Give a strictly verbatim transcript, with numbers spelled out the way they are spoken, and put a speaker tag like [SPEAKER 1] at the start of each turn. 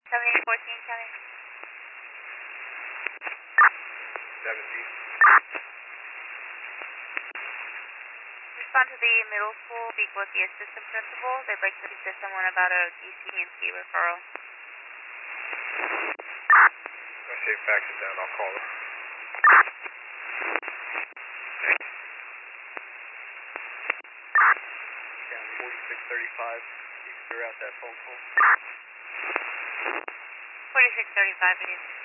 [SPEAKER 1] seventy-eight fourteen, County.
[SPEAKER 2] seventeen.
[SPEAKER 1] Respond to the middle school, speak with the assistant principal. They'd like to speak to someone about a D C and T referral.
[SPEAKER 2] I'll say fax it down, I'll call them. County forty-six thirty-five, you can clear out that phone call.
[SPEAKER 1] forty-six thirty-five, it is.